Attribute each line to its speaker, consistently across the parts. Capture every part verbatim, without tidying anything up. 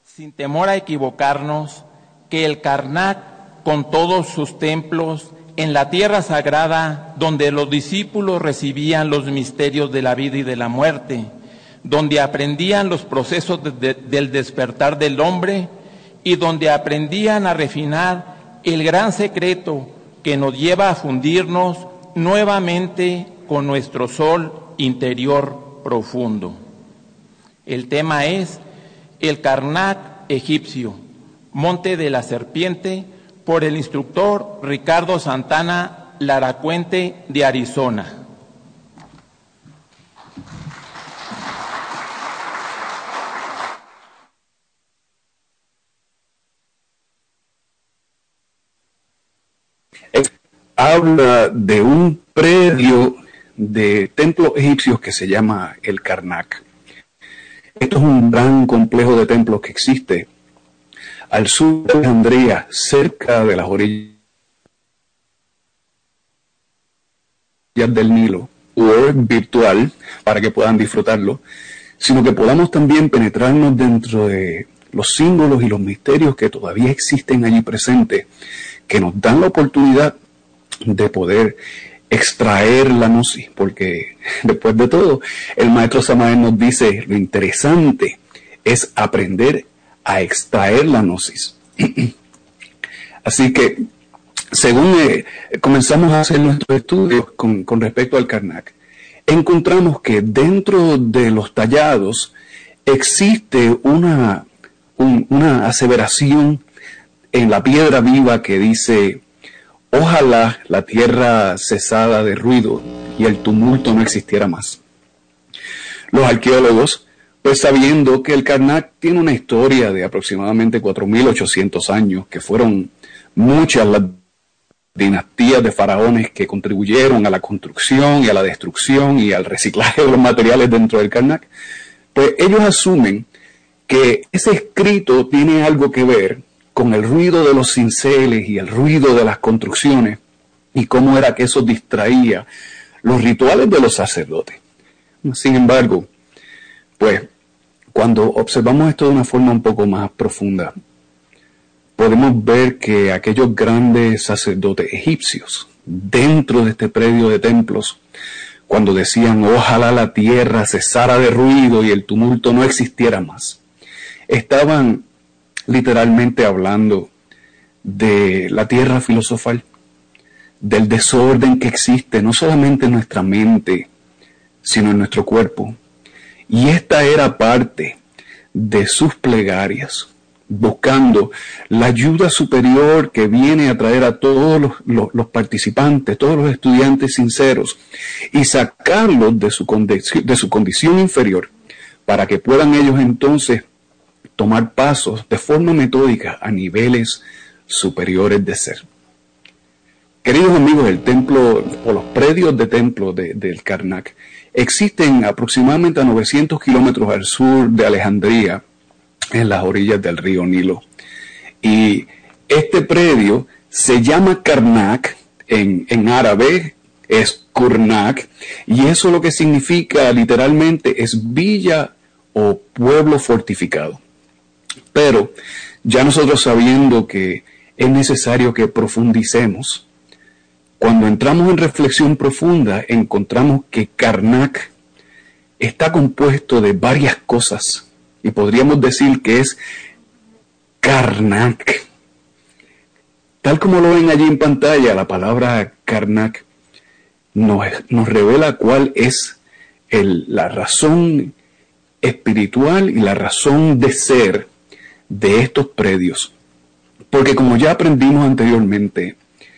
Speaker 1: sin temor a equivocarnos, que el Karnak, con todos sus templos, en la tierra sagrada, donde los discípulos recibían los misterios de la vida y de la muerte, donde aprendían los procesos de, de, del despertar del hombre y donde aprendían a refinar el gran secreto que nos lleva a fundirnos nuevamente con nuestro sol interior profundo. El tema es el Karnak egipcio, Monte de la Serpiente, por el instructor Ricardo Santana Laracuente de Arizona.
Speaker 2: Habla de un predio de templos egipcios que se llama el Karnak. Esto es un gran complejo de templos que existe al sur de Alejandría, cerca de las orillas del Nilo, o virtual, para que puedan disfrutarlo, sino que podamos también penetrarnos dentro de los símbolos y los misterios que todavía existen allí presentes, que nos dan la oportunidad de poder extraer la gnosis, porque después de todo, el maestro Samael nos dice, lo interesante es aprender a extraer la gnosis. Así que, según eh, comenzamos a hacer nuestros estudios con, con respecto al Karnak, encontramos que dentro de los tallados existe una, un, una aseveración en la piedra viva que dice: ojalá la tierra cesara de ruido y el tumulto no existiera más. Los arqueólogos, pues sabiendo que el Karnak tiene una historia de aproximadamente cuatro mil ochocientos años, que fueron muchas las dinastías de faraones que contribuyeron a la construcción y a la destrucción y al reciclaje de los materiales dentro del Karnak, pues ellos asumen que ese escrito tiene algo que ver con el ruido de los cinceles y el ruido de las construcciones y cómo era que eso distraía los rituales de los sacerdotes. Sin embargo, pues, cuando observamos esto de una forma un poco más profunda, podemos ver que aquellos grandes sacerdotes egipcios, dentro de este predio de templos, cuando decían, ojalá la tierra cesara de ruido y el tumulto no existiera más, estaban literalmente hablando de la tierra filosofal, del desorden que existe no solamente en nuestra mente, sino en nuestro cuerpo. Y esta era parte de sus plegarias, buscando la ayuda superior que viene a traer a todos los, los, los participantes, todos los estudiantes sinceros, y sacarlos de su, condición, de su condición inferior, para que puedan ellos entonces tomar pasos de forma metódica a niveles superiores de ser. Queridos amigos, el templo o los predios de templo de, del Karnak existen aproximadamente a novecientos kilómetros al sur de Alejandría, en las orillas del río Nilo. Y este predio se llama Karnak, en, en árabe es Kurnak, y eso lo que significa literalmente es villa o pueblo fortificado. Pero ya nosotros sabiendo que es necesario que profundicemos, cuando entramos en reflexión profunda encontramos que Karnak está compuesto de varias cosas y podríamos decir que es Karnak. Tal como lo ven allí en pantalla, la palabra Karnak nos, nos revela cuál es el, la razón espiritual y la razón de ser de estos predios. Porque como ya aprendimos anteriormente,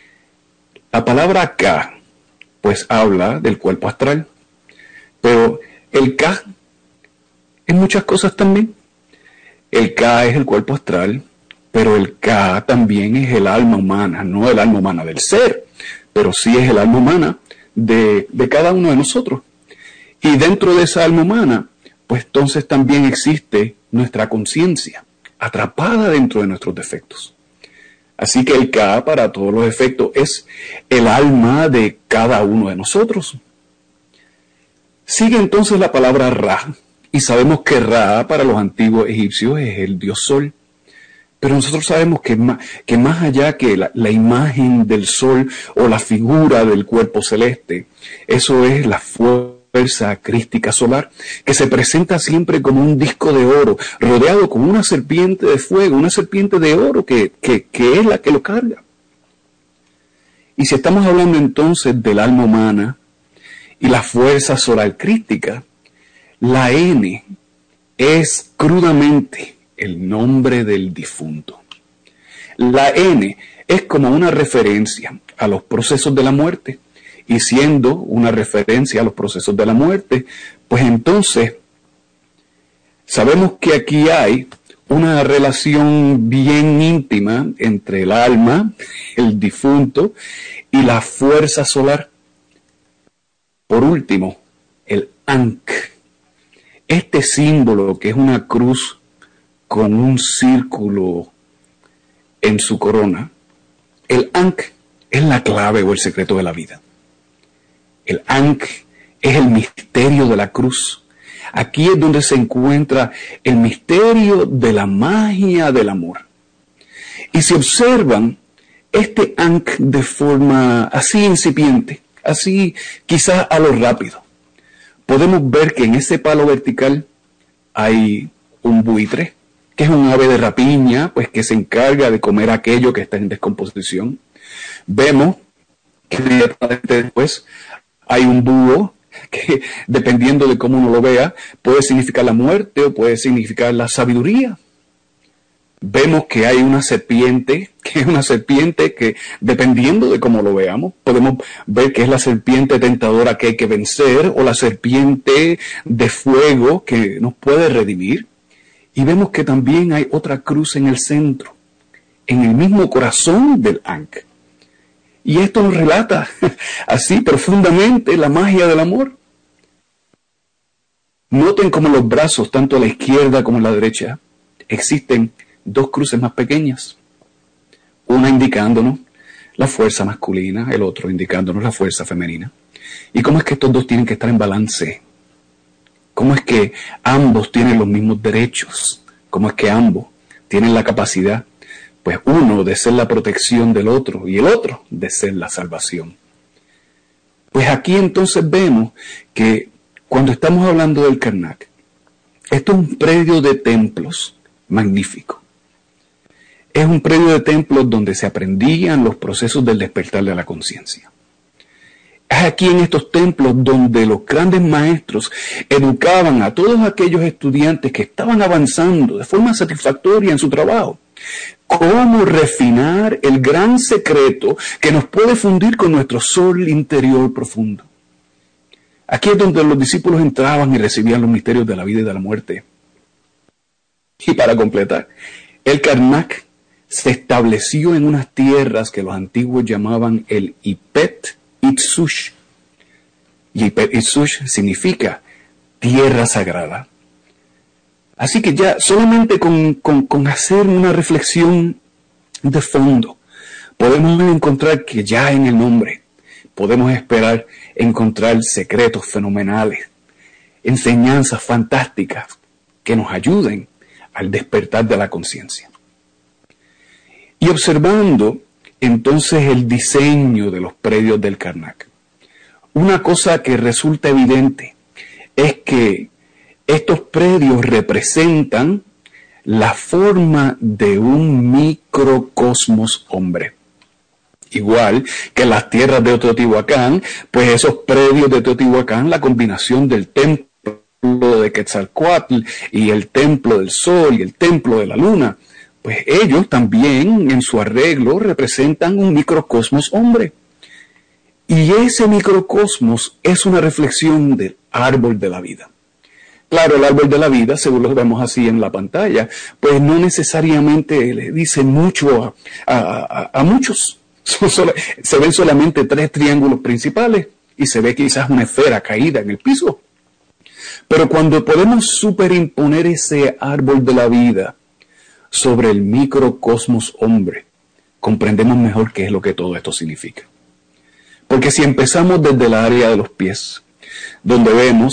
Speaker 2: la palabra Ka, pues habla del cuerpo astral, pero el Ka es muchas cosas también. El Ka es el cuerpo astral, pero el Ka también es el alma humana, no el alma humana del ser, pero sí es el alma humana de, de cada uno de nosotros. Y dentro de esa alma humana, pues entonces también existe nuestra conciencia, atrapada dentro de nuestros defectos. Así que el Ka, para todos los efectos, es el alma de cada uno de nosotros. Sigue entonces la palabra Ra, Y sabemos que Ra para los antiguos egipcios es el dios sol. Pero nosotros sabemos que más, que más allá que la, la imagen del sol o la figura del cuerpo celeste, eso es la fuerza crística solar, que se presenta siempre como un disco de oro, rodeado con una serpiente de fuego, una serpiente de oro que, que, que es la que lo carga. Y si estamos hablando entonces del alma humana y la fuerza solar crística, la N es crudamente el nombre del difunto. La N es como una referencia a los procesos de la muerte, y siendo una referencia a los procesos de la muerte, pues entonces sabemos que aquí hay una relación bien íntima entre el alma, el difunto, y la fuerza solar. Por último, el Ankh. Este símbolo, que es una cruz con un círculo en su corona, el Ankh es la clave o el secreto de la vida. El Ankh es el misterio de la cruz. Aquí es donde se encuentra el misterio de la magia del amor. Y si observan este Ankh de forma así incipiente, así quizás a lo rápido, podemos ver que en ese palo vertical hay un buitre, que es un ave de rapiña, pues que se encarga de comer aquello que está en descomposición. Vemos que después hay un búho, que dependiendo de cómo uno lo vea, puede significar la muerte o puede significar la sabiduría. Vemos que hay una serpiente, que es una serpiente que, dependiendo de cómo lo veamos, podemos ver que es la serpiente tentadora que hay que vencer, o la serpiente de fuego que nos puede redimir. Y vemos que también hay otra cruz en el centro, en el mismo corazón del Ankh. Y esto nos relata así profundamente la magia del amor. Noten cómo los brazos, tanto a la izquierda como a la derecha, existen dos cruces más pequeñas. Una indicándonos la fuerza masculina, el otro indicándonos la fuerza femenina. ¿Y cómo es que estos dos tienen que estar en balance? ¿Cómo es que ambos tienen los mismos derechos? ¿Cómo es que ambos tienen la capacidad, pues uno de ser la protección del otro y el otro de ser la salvación? Pues aquí entonces vemos que cuando estamos hablando del Karnak, esto es un predio de templos magnífico. Es un predio de templos donde se aprendían los procesos del despertar de la conciencia. Es aquí en estos templos donde los grandes maestros educaban a todos aquellos estudiantes que estaban avanzando de forma satisfactoria en su trabajo. Cómo refinar el gran secreto que nos puede fundir con nuestro sol interior profundo. Aquí es donde los discípulos entraban y recibían los misterios de la vida y de la muerte. Y para completar, el Karnak se estableció en unas tierras que los antiguos llamaban el Ipet Itsush. Y Ipet Itsush significa tierra sagrada. Así que ya solamente con, con, con hacer una reflexión de fondo, podemos encontrar que ya en el nombre podemos esperar encontrar secretos fenomenales, enseñanzas fantásticas que nos ayuden al despertar de la conciencia. Y observando entonces el diseño de los predios del Karnak, una cosa que resulta evidente es que estos predios representan la forma de un microcosmos hombre. Igual que las tierras de Teotihuacán, pues esos predios de Teotihuacán, la combinación del templo de Quetzalcóatl y el templo del sol y el templo de la luna, pues ellos también en su arreglo representan un microcosmos hombre. Y ese microcosmos es una reflexión del árbol de la vida. Claro, el árbol de la vida, según lo vemos así en la pantalla, pues no necesariamente le dice mucho a, a, a, a muchos. Se ven solamente tres triángulos principales y se ve quizás una esfera caída en el piso. Pero cuando podemos superimponer ese árbol de la vida sobre el microcosmos hombre, comprendemos mejor qué es lo que todo esto significa. Porque si empezamos desde el área de los pies, donde vemos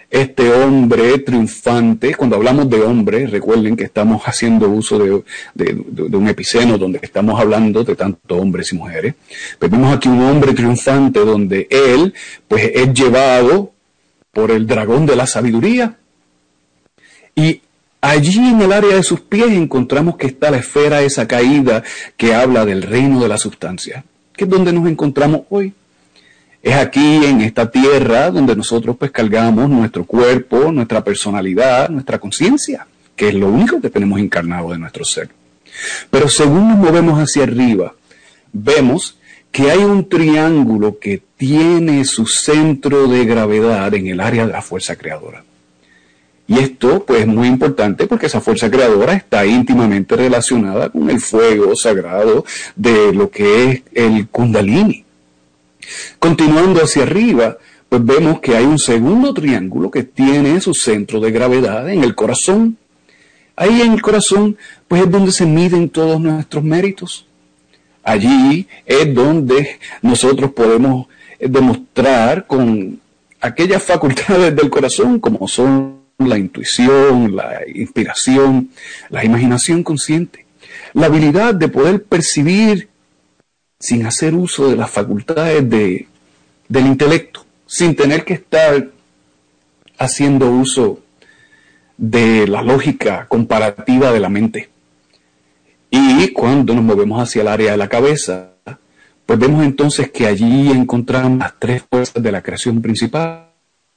Speaker 2: este hombre triunfante. Cuando hablamos de hombre, recuerden que estamos haciendo uso de, de, de, de un epiceno donde estamos hablando de tanto hombres y mujeres. Pero vemos aquí un hombre triunfante donde él pues es llevado por el dragón de la sabiduría. Y allí en el área de sus pies encontramos que está la esfera esa caída que habla del reino de la sustancia, que es donde nos encontramos hoy. Es aquí en esta tierra donde nosotros pues cargamos nuestro cuerpo, nuestra personalidad, nuestra conciencia, que es lo único que tenemos encarnado de nuestro ser. Pero según nos movemos hacia arriba, vemos que hay un triángulo que tiene su centro de gravedad en el área de la fuerza creadora. Y esto pues es muy importante porque esa fuerza creadora está íntimamente relacionada con el fuego sagrado de lo que es el Kundalini. Continuando hacia arriba, pues vemos que hay un segundo triángulo que tiene su centro de gravedad en el corazón. Ahí en el corazón, pues es donde se miden todos nuestros méritos. Allí es donde nosotros podemos demostrar con aquellas facultades del corazón, como son la intuición, la inspiración, la imaginación consciente, la habilidad de poder percibir sin hacer uso de las facultades de, del intelecto, sin tener que estar haciendo uso de la lógica comparativa de la mente. Y cuando nos movemos hacia el área de la cabeza, pues vemos entonces que allí encontramos las tres fuerzas de la creación principal,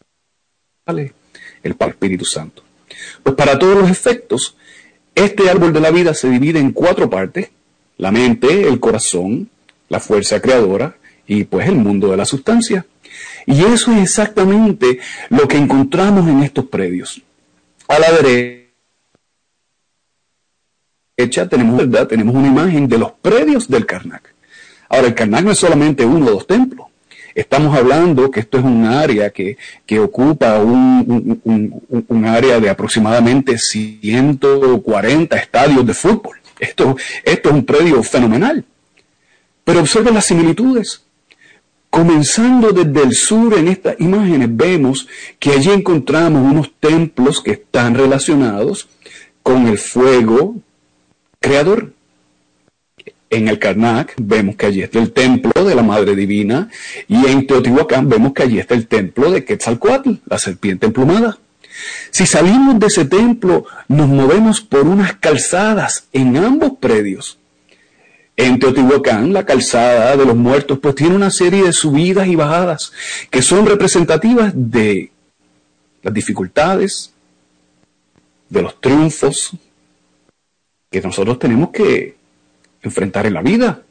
Speaker 2: el Padre, Espíritu Santo. Pues para todos los efectos, este árbol de la vida se divide en cuatro partes: la mente, el corazón, la fuerza creadora y pues el mundo de la sustancia. Y eso es exactamente lo que encontramos en estos predios. A la derecha tenemos, ¿verdad? tenemos una imagen de los predios del Karnak. Ahora, el Karnak no es solamente uno o dos templos. Estamos hablando que esto es un área que, que ocupa un, un, un, un área de aproximadamente ciento cuarenta estadios de fútbol. Esto, esto es un predio fenomenal. Pero observen las similitudes. Comenzando desde el sur en estas imágenes, vemos que allí encontramos unos templos que están relacionados con el fuego creador. En el Karnak vemos que allí está el templo de la Madre Divina, y en Teotihuacán vemos que allí está el templo de Quetzalcóatl, la serpiente emplumada. Si salimos de ese templo, nos movemos por unas calzadas en ambos predios. En Teotihuacán, la calzada de los muertos, pues tiene una serie de subidas y bajadas que son representativas de las dificultades, de los triunfos que nosotros tenemos que enfrentar en la vida.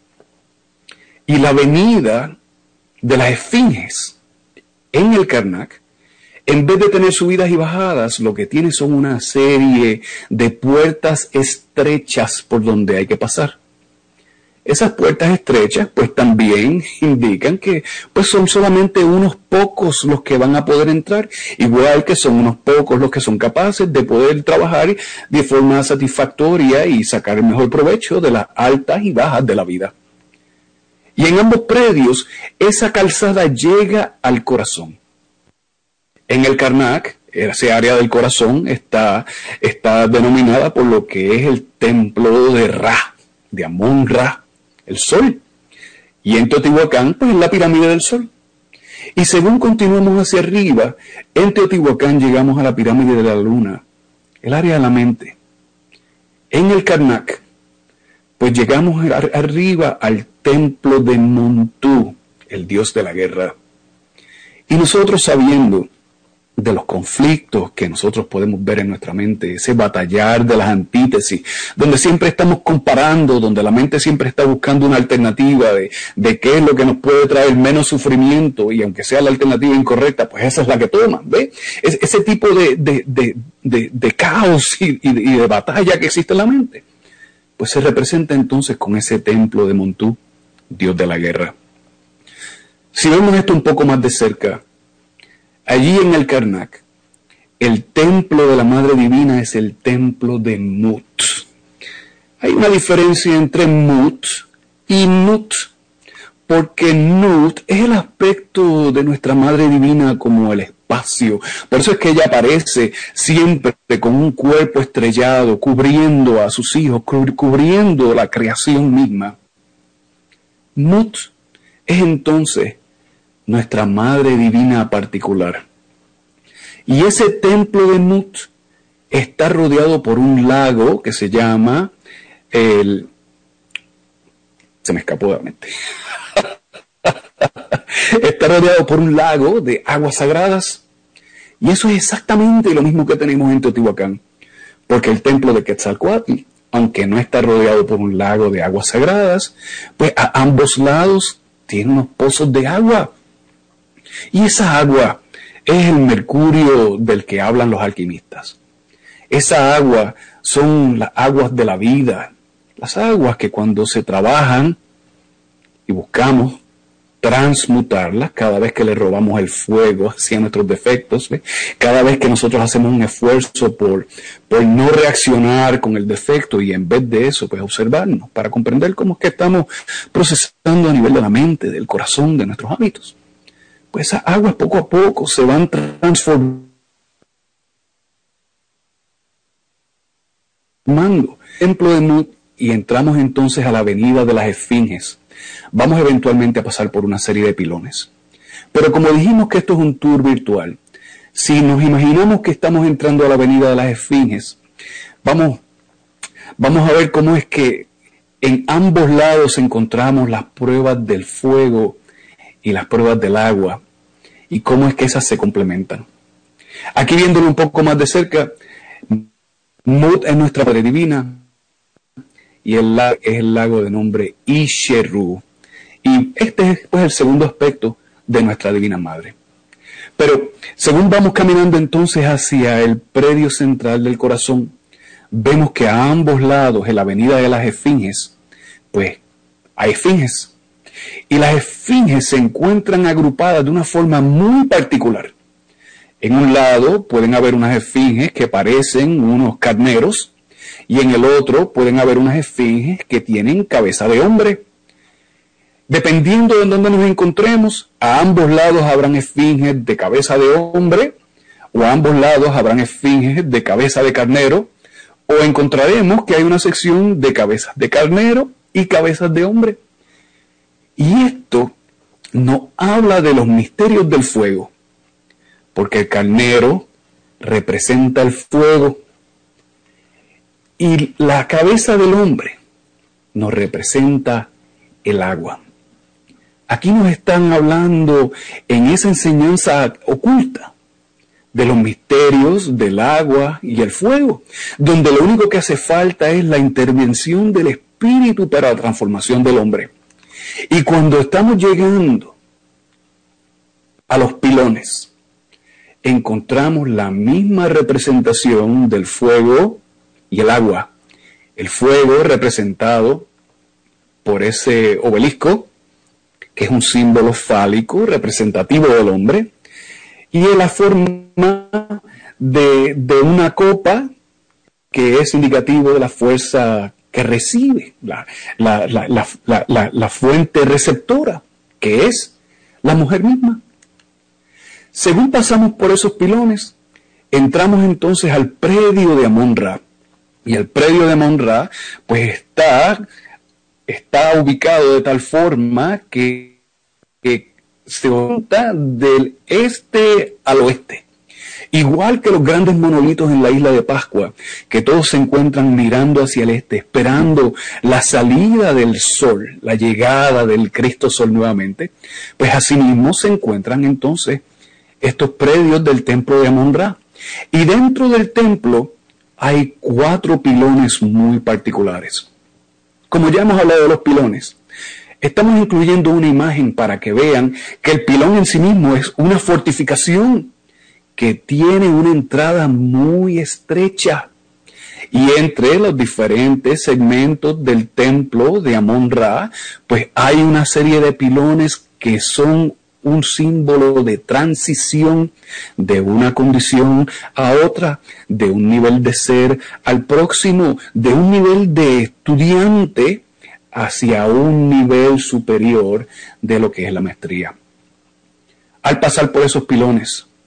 Speaker 2: Y la venida de las esfinges en el Karnak, en vez de tener subidas y bajadas, lo que tiene son una serie de puertas estrechas por donde hay que pasar. Esas puertas estrechas pues también indican que pues son solamente unos pocos los que van a poder entrar, igual que son unos pocos los que son capaces de poder trabajar de forma satisfactoria y sacar el mejor provecho de las altas y bajas de la vida. Y en ambos predios esa calzada llega al corazón. En el Karnak, esa área del corazón está, está denominada por lo que es el templo de Ra, de Amón-Ra, el sol. Y en Teotihuacán, pues es la pirámide del sol. Y según continuamos hacia arriba, en Teotihuacán llegamos a la pirámide de la luna, el área de la mente. En el Karnak, pues llegamos ar- arriba al templo de Montú, el dios de la guerra. Y nosotros, sabiendo de los conflictos que nosotros podemos ver en nuestra mente, ese batallar de las antítesis, donde siempre estamos comparando, donde la mente siempre está buscando una alternativa de, de qué es lo que nos puede traer menos sufrimiento, y aunque sea la alternativa incorrecta, pues esa es la que toman, ¿ve? Es, ese tipo de, de, de, de, de caos y, y, de, y de batalla que existe en la mente, pues se representa entonces con ese templo de Montú, dios de la guerra. Si vemos esto un poco más de cerca, allí en el Karnak, el templo de la Madre Divina es el templo de Mut. Hay una diferencia entre Mut y Nut, porque Nut es el aspecto de nuestra Madre Divina como el espacio. Por eso es que ella aparece siempre con un cuerpo estrellado, cubriendo a sus hijos, cubriendo la creación misma. Mut es entonces nuestra Madre Divina particular. Y ese templo de Mut está rodeado por un lago que se llama el... Se me escapó de la mente. Está rodeado por un lago de aguas sagradas. Y eso es exactamente lo mismo que tenemos en Teotihuacán. Porque el templo de Quetzalcóatl, aunque no está rodeado por un lago de aguas sagradas, pues a ambos lados tiene unos pozos de agua. Y esa agua es el mercurio del que hablan los alquimistas. Esa agua son las aguas de la vida. Las aguas que cuando se trabajan y buscamos transmutarlas, cada vez que le robamos el fuego hacia nuestros defectos, ¿ve? Cada vez que nosotros hacemos un esfuerzo por, por no reaccionar con el defecto y en vez de eso, pues observarnos para comprender cómo es que estamos procesando a nivel de la mente, del corazón, de nuestros hábitos. Pues esas aguas poco a poco se van transformando. Templo de Mut, y entramos entonces a la avenida de las Esfinges. Vamos eventualmente a pasar por una serie de pilones. Pero como dijimos que esto es un tour virtual, si nos imaginamos que estamos entrando a la avenida de las Esfinges, vamos, vamos a ver cómo es que en ambos lados encontramos las pruebas del fuego y las pruebas del agua, y cómo es que esas se complementan. Aquí viéndolo un poco más de cerca, Mut es nuestra Madre Divina, y el lago es el lago de nombre Isherru. Y este es pues el segundo aspecto de nuestra Divina Madre. Pero según vamos caminando entonces hacia el predio central del corazón, vemos que a ambos lados, en la avenida de las Esfinges, pues hay esfinges. Y las esfinges se encuentran agrupadas de una forma muy particular. En un lado pueden haber unas esfinges que parecen unos carneros, y en el otro pueden haber unas esfinges que tienen cabeza de hombre. Dependiendo de dónde nos encontremos, a ambos lados habrán esfinges de cabeza de hombre, o a ambos lados habrán esfinges de cabeza de carnero, o encontraremos que hay una sección de cabezas de carnero y cabezas de hombre. Y esto nos habla de los misterios del fuego, porque el carnero representa el fuego y la cabeza del hombre nos representa el agua. Aquí nos están hablando en esa enseñanza oculta de los misterios del agua y el fuego, donde lo único que hace falta es la intervención del Espíritu para la transformación del hombre. Y cuando estamos llegando a los pilones, encontramos la misma representación del fuego y el agua. El fuego representado por ese obelisco, que es un símbolo fálico representativo del hombre, y en la forma de, de una copa, que es indicativo de la fuerza que recibe, la, la, la, la, la, la, la fuente receptora, que es la mujer misma. Según pasamos por esos pilones, entramos entonces al predio de Amon-Ra. Y el predio de Amon-Ra, pues está, está ubicado de tal forma que, que se orienta del este al oeste. Igual que los grandes monolitos en la isla de Pascua, que todos se encuentran mirando hacia el este, esperando la salida del sol, la llegada del Cristo Sol nuevamente, pues asimismo se encuentran entonces estos predios del templo de Amon-Ra. Y dentro del templo hay cuatro pilones muy particulares. Como ya hemos hablado de los pilones, estamos incluyendo una imagen para que vean que el pilón en sí mismo es una fortificación que tiene una entrada muy estrecha. Y entre los diferentes segmentos del templo de Amon-Ra, pues hay una serie de pilones que son un símbolo de transición de una condición a otra, de un nivel de ser al próximo, de un nivel de estudiante hacia un nivel superior de lo que es la maestría. Al pasar por esos pilones,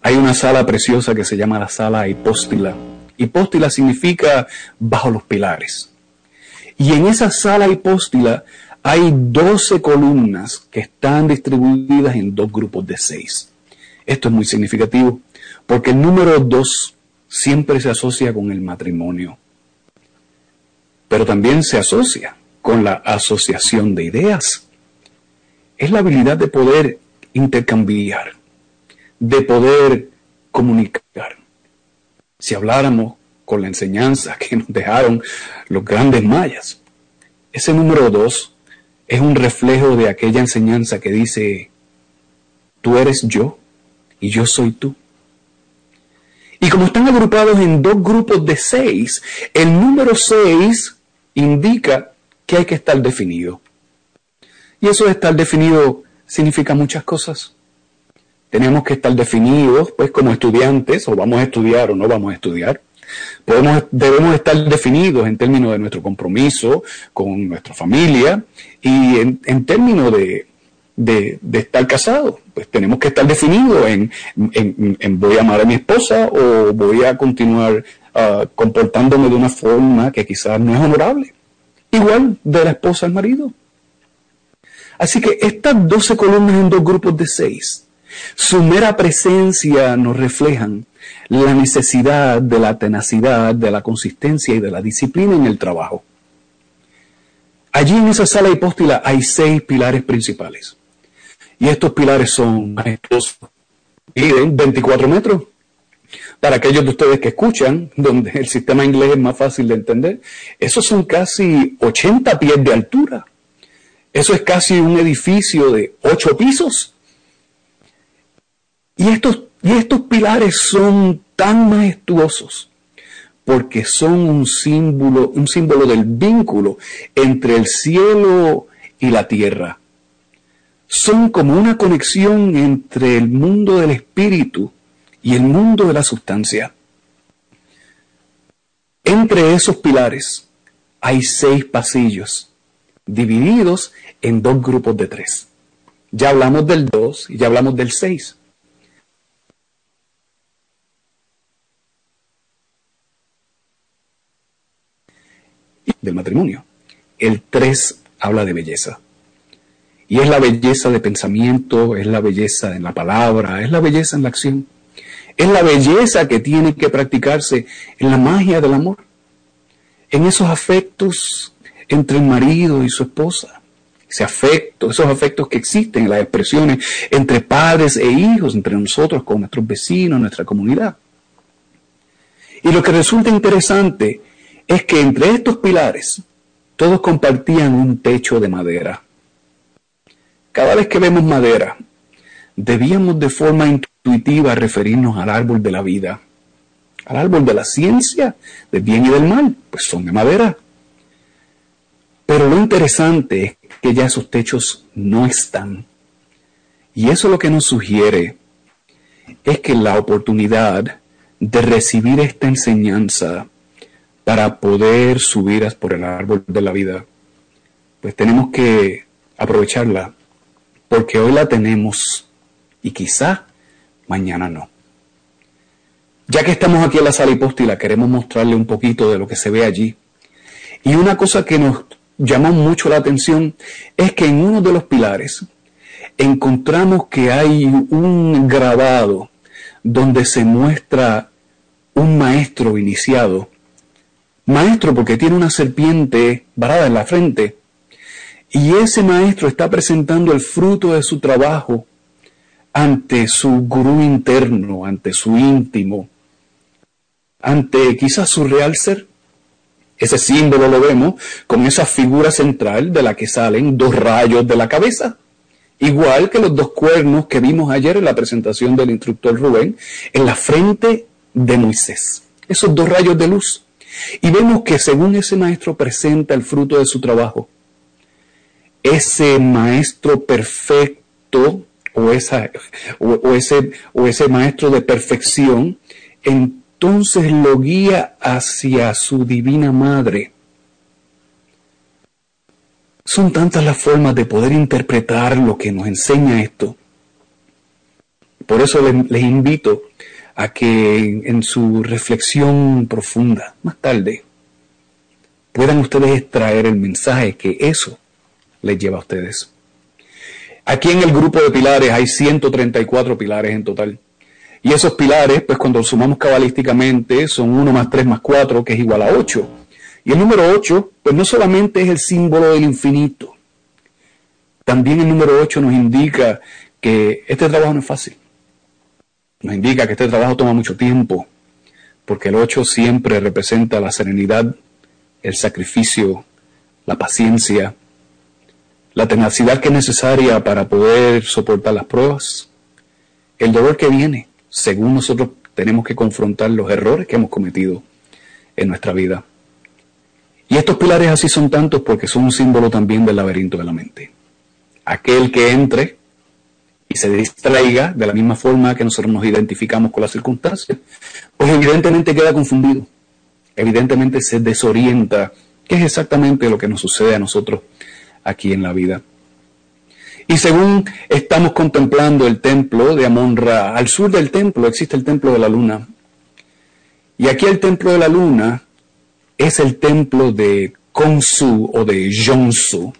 Speaker 2: hay una sala preciosa que se llama la sala hipóstila. Hipóstila significa bajo los pilares. Y en esa sala hipóstila hay doce columnas que están distribuidas en dos grupos de seis. Esto es muy significativo, porque el número dos siempre se asocia con el matrimonio, pero también se asocia con la asociación de ideas. Es la habilidad de poder intercambiar, de poder comunicar. Si habláramos con la enseñanza que nos dejaron los grandes mayas, ese número dos es un reflejo de aquella enseñanza que dice, tú eres yo y yo soy tú. Y como están agrupados en dos grupos de seis, el número seis indica que hay que estar definido. Y eso de estar definido significa muchas cosas. Tenemos que estar definidos, pues, como estudiantes, o vamos a estudiar o no vamos a estudiar. Podemos, debemos estar definidos en términos de nuestro compromiso con nuestra familia y en, en términos de, de, de estar casados. Pues tenemos que estar definidos en, en, en voy a amar a mi esposa o voy a continuar uh, comportándome de una forma que quizás no es honorable. Igual de la esposa al marido. Así que estas doce columnas en dos grupos de seis, su mera presencia nos reflejan la necesidad de la tenacidad, de la consistencia y de la disciplina en el trabajo. Allí en esa sala hipóstila hay seis pilares principales. Y estos pilares son majestuosos. Miden veinticuatro metros. Para aquellos de ustedes que escuchan, donde el sistema inglés es más fácil de entender, esos son casi ochenta pies de altura. Eso es casi un edificio de ocho pisos. Y estos, y estos pilares son tan majestuosos porque son un símbolo, un símbolo del vínculo entre el cielo y la tierra. Son como una conexión entre el mundo del espíritu y el mundo de la sustancia. Entre esos pilares hay seis pasillos divididos en dos grupos de tres. Ya hablamos del dos y ya hablamos del seis. Del matrimonio. El tres habla de belleza. Y es la belleza de pensamiento, es la belleza en la palabra, es la belleza en la acción. Es la belleza que tiene que practicarse en la magia del amor. En esos afectos entre el marido y su esposa. Ese afecto, esos afectos que existen en las expresiones entre padres e hijos, entre nosotros con nuestros vecinos, nuestra comunidad. Y lo que resulta interesante es que entre estos pilares todos compartían un techo de madera. Cada vez que vemos madera, debíamos de forma intuitiva referirnos al árbol de la vida, al árbol de la ciencia, del bien y del mal, pues son de madera. Pero lo interesante es que ya esos techos no están. Y eso lo que nos sugiere es que la oportunidad de recibir esta enseñanza para poder subir por el árbol de la vida, pues tenemos que aprovecharla, porque hoy la tenemos y quizá mañana no. Ya que estamos aquí en la sala hipóstila, queremos mostrarle un poquito de lo que se ve allí. Y una cosa que nos llamó mucho la atención es que en uno de los pilares encontramos que hay un grabado donde se muestra un maestro iniciado. Maestro porque tiene una serpiente varada en la frente. Y ese maestro está presentando el fruto de su trabajo ante su gurú interno, ante su íntimo, ante quizás su real ser. Ese símbolo lo vemos con esa figura central de la que salen dos rayos de la cabeza. Igual que los dos cuernos que vimos ayer en la presentación del instructor Rubén en la frente de Moisés. Esos dos rayos de luz. Y vemos que según ese maestro presenta el fruto de su trabajo, ese maestro perfecto o, esa, o, o, ese, o ese maestro de perfección, entonces lo guía hacia su divina madre. Son tantas las formas de poder interpretar lo que nos enseña esto. Por eso les, les invito a que en, en su reflexión profunda, más tarde, puedan ustedes extraer el mensaje que eso les lleva a ustedes. Aquí en el grupo de pilares hay ciento treinta y cuatro pilares en total. Y esos pilares, pues cuando los sumamos cabalísticamente, son uno más tres más cuatro, que es igual a ocho. Y el número ocho, pues no solamente es el símbolo del infinito. También el número ocho nos indica que este trabajo no es fácil. Nos indica que este trabajo toma mucho tiempo, porque el ocho siempre representa la serenidad, el sacrificio, la paciencia, la tenacidad que es necesaria para poder soportar las pruebas, el dolor que viene, según nosotros tenemos que confrontar los errores que hemos cometido en nuestra vida. Y estos pilares así son tantos porque son un símbolo también del laberinto de la mente. Aquel que entre y se distraiga de la misma forma que nosotros nos identificamos con las circunstancias, pues evidentemente queda confundido, evidentemente se desorienta, que es exactamente lo que nos sucede a nosotros aquí en la vida. Y según estamos contemplando el templo de Amon-Ra, al sur del templo existe el templo de la luna. Y aquí el templo de la luna es el templo de Khonsu o de Yonsu.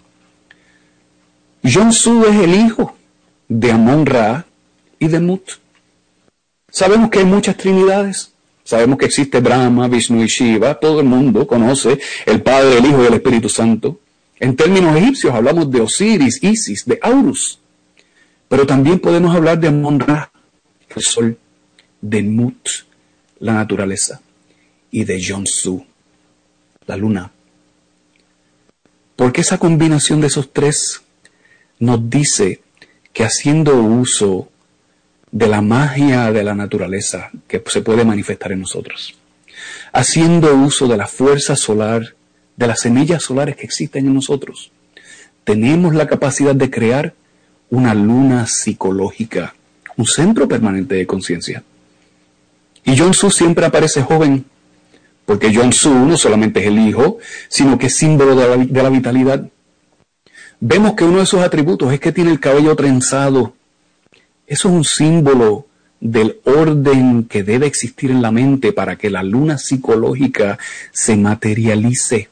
Speaker 2: Yonsu es el hijo de Amon-Ra y de Mut. Sabemos que hay muchas trinidades. Sabemos que existe Brahma, Vishnu y Shiva. Todo el mundo conoce el Padre, el Hijo y el Espíritu Santo. En términos egipcios hablamos de Osiris, Isis, de Horus. Pero también podemos hablar de Amon-Ra, el sol, de Mut, la naturaleza, y de Yonsu, la luna. Porque esa combinación de esos tres nos dice que haciendo uso de la magia de la naturaleza que se puede manifestar en nosotros, haciendo uso de la fuerza solar, de las semillas solares que existen en nosotros, tenemos la capacidad de crear una luna psicológica, un centro permanente de conciencia. Y Yonsu siempre aparece joven, porque Yonsu no solamente es el hijo, sino que es símbolo de la, de la vitalidad. Vemos que uno de sus atributos es que tiene el cabello trenzado. Eso es un símbolo del orden que debe existir en la mente para que la luna psicológica se materialice.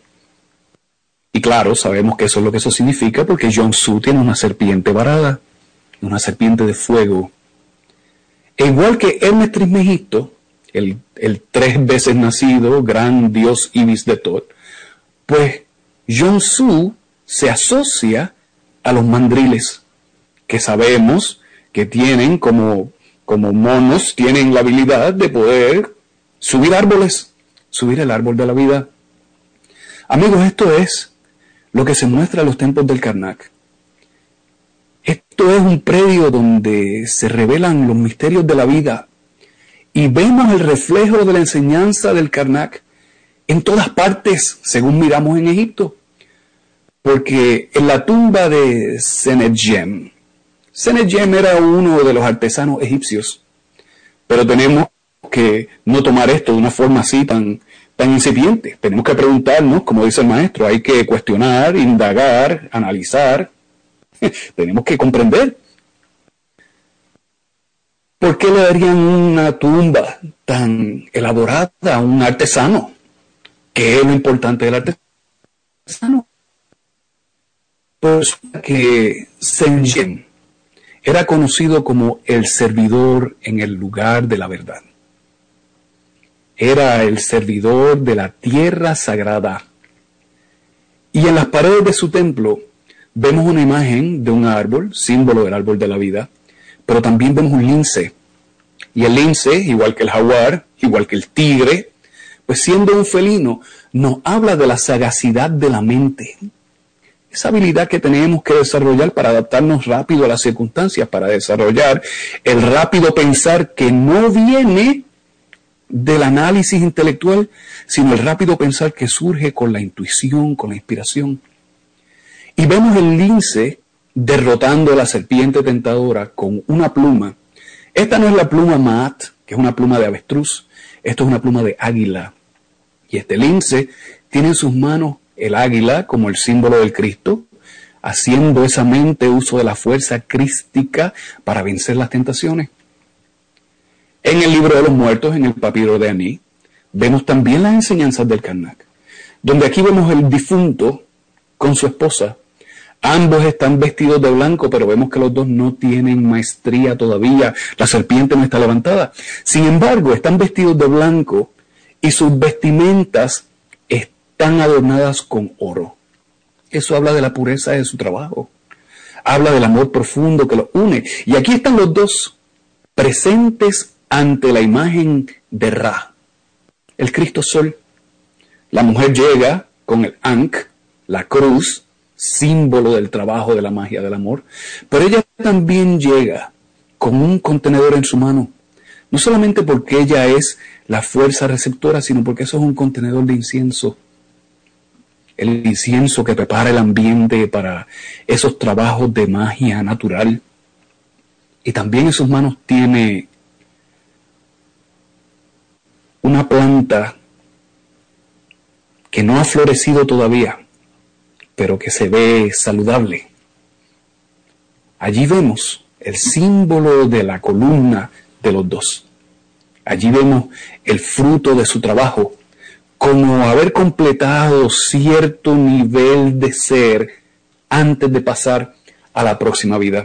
Speaker 2: Y claro, sabemos que eso es lo que eso significa porque Yonsu tiene una serpiente varada, una serpiente de fuego. E igual que Hermes Trismegisto, el, el tres veces nacido, gran dios Ibis de Tot, pues Yonsu se asocia a los mandriles, que sabemos que tienen como, como monos, tienen la habilidad de poder subir árboles, subir el árbol de la vida. Amigos, esto es lo que se muestra en los templos del Karnak. Esto es un predio donde se revelan los misterios de la vida y vemos el reflejo de la enseñanza del Karnak en todas partes, según miramos en Egipto. Porque en la tumba de Senedjem, Senedjem era uno de los artesanos egipcios, pero tenemos que no tomar esto de una forma así tan, tan incipiente. Tenemos que preguntarnos, como dice el maestro, hay que cuestionar, indagar, analizar, tenemos que comprender. ¿Por qué le darían una tumba tan elaborada a un artesano? ¿Qué es lo importante del artesano? Pues que Senedjem era conocido como el servidor en el lugar de la verdad. Era el servidor de la tierra sagrada. Y en las paredes de su templo vemos una imagen de un árbol, símbolo del árbol de la vida, pero también vemos un lince. Y el lince, igual que el jaguar, igual que el tigre, pues siendo un felino, nos habla de la sagacidad de la mente. Esa habilidad que tenemos que desarrollar para adaptarnos rápido a las circunstancias, para desarrollar el rápido pensar que no viene del análisis intelectual, sino el rápido pensar que surge con la intuición, con la inspiración. Y vemos el lince derrotando a la serpiente tentadora con una pluma. Esta no es la pluma Maat, que es una pluma de avestruz, esto es una pluma de águila. Y este lince tiene en sus manos el águila como el símbolo del Cristo, haciendo esa mente uso de la fuerza crística para vencer las tentaciones. En el libro de los muertos, en el papiro de Aní, vemos también las enseñanzas del Karnak, donde aquí vemos el difunto con su esposa. Ambos están vestidos de blanco, pero vemos que los dos no tienen maestría todavía. La serpiente no está levantada. Sin embargo, están vestidos de blanco y sus vestimentas están adornadas con oro. Eso habla de la pureza de su trabajo. Habla del amor profundo que los une. Y aquí están los dos presentes ante la imagen de Ra, el Cristo Sol. La mujer llega con el Ankh, la cruz, símbolo del trabajo, de la magia del amor, pero ella también llega con un contenedor en su mano, no solamente porque ella es la fuerza receptora, sino porque eso es un contenedor de incienso, el incienso que prepara el ambiente para esos trabajos de magia natural. Y también en sus manos tiene una planta que no ha florecido todavía, pero que se ve saludable. Allí vemos el símbolo de la columna de los dos. Allí vemos el fruto de su trabajo, como haber completado cierto nivel de ser antes de pasar a la próxima vida.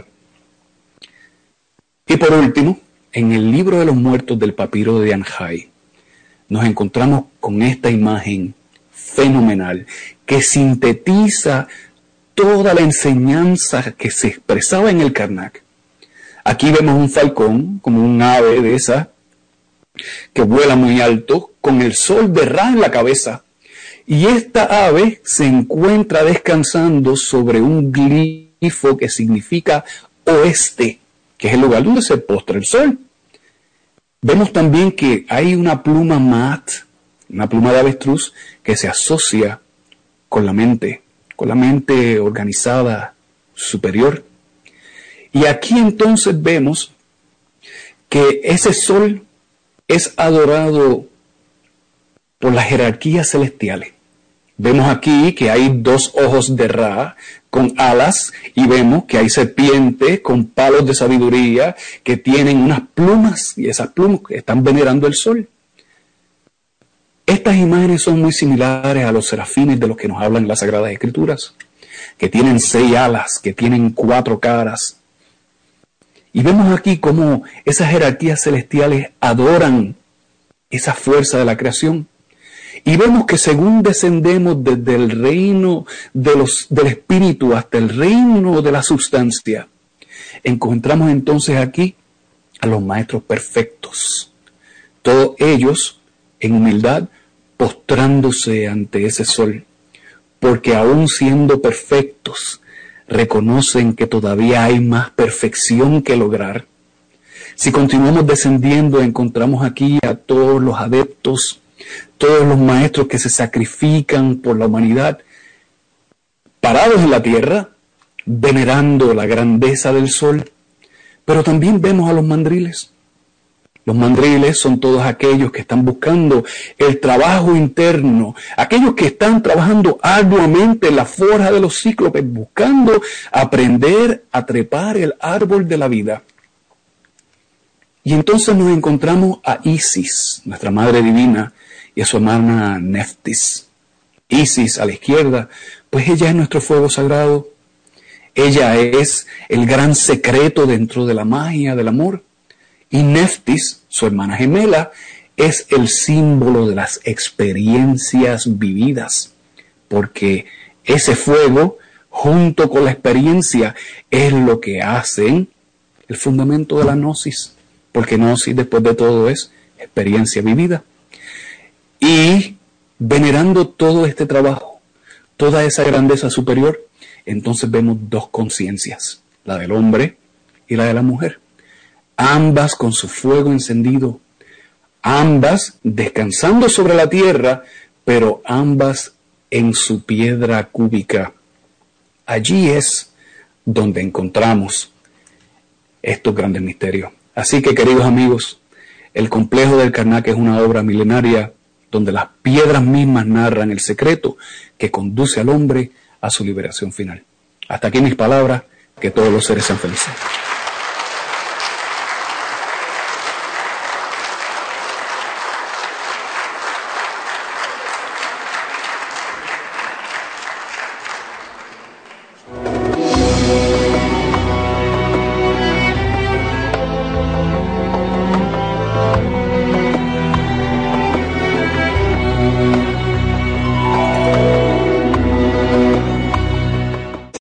Speaker 2: Y por último, en el libro de los muertos del papiro de Anhai, nos encontramos con esta imagen fenomenal que sintetiza toda la enseñanza que se expresaba en el Karnak. Aquí vemos un falcón, como un ave de esa, que vuela muy alto, con el sol de Ra en la cabeza. Y esta ave se encuentra descansando sobre un glifo que significa oeste, que es el lugar donde se postra el sol. Vemos también que hay una pluma mat, una pluma de avestruz, que se asocia con la mente, con la mente organizada superior. Y aquí entonces vemos que ese sol es adorado por las jerarquías celestiales. Vemos aquí que hay dos ojos de Ra con alas y vemos que hay serpientes con palos de sabiduría que tienen unas plumas y esas plumas están venerando el sol. Estas imágenes son muy similares a los serafines de los que nos hablan las Sagradas Escrituras, que tienen seis alas, que tienen cuatro caras. Y vemos aquí cómo esas jerarquías celestiales adoran esa fuerza de la creación. Y vemos que según descendemos desde el reino de los, del espíritu hasta el reino de la substancia, encontramos entonces aquí a los maestros perfectos. Todos ellos, en humildad, postrándose ante ese sol, porque aún siendo perfectos, reconocen que todavía hay más perfección que lograr. Si continuamos descendiendo, encontramos aquí a todos los adeptos, todos los maestros que se sacrifican por la humanidad, parados en la tierra, venerando la grandeza del sol. Pero también vemos a los mandriles. Los mandriles son todos aquellos que están buscando el trabajo interno, aquellos que están trabajando arduamente en la forja de los cíclopes, buscando aprender a trepar el árbol de la vida. Y entonces nos encontramos a Isis, nuestra Madre Divina, y a su hermana Neftis. Isis a la izquierda, pues ella es nuestro fuego sagrado. Ella es el gran secreto dentro de la magia del amor. Y Neftis, su hermana gemela, es el símbolo de las experiencias vividas, porque ese fuego, junto con la experiencia, es lo que hacen el fundamento de la gnosis, porque gnosis, después de todo, es experiencia vivida. Y venerando todo este trabajo, toda esa grandeza superior, entonces vemos dos conciencias, la del hombre y la de la mujer. Ambas con su fuego encendido, ambas descansando sobre la tierra, pero ambas en su piedra cúbica. Allí es donde encontramos estos grandes misterios. Así que, queridos amigos, el complejo del Karnak es una obra milenaria donde las piedras mismas narran el secreto que conduce al hombre a su liberación final. Hasta aquí mis palabras, que todos los seres sean felices.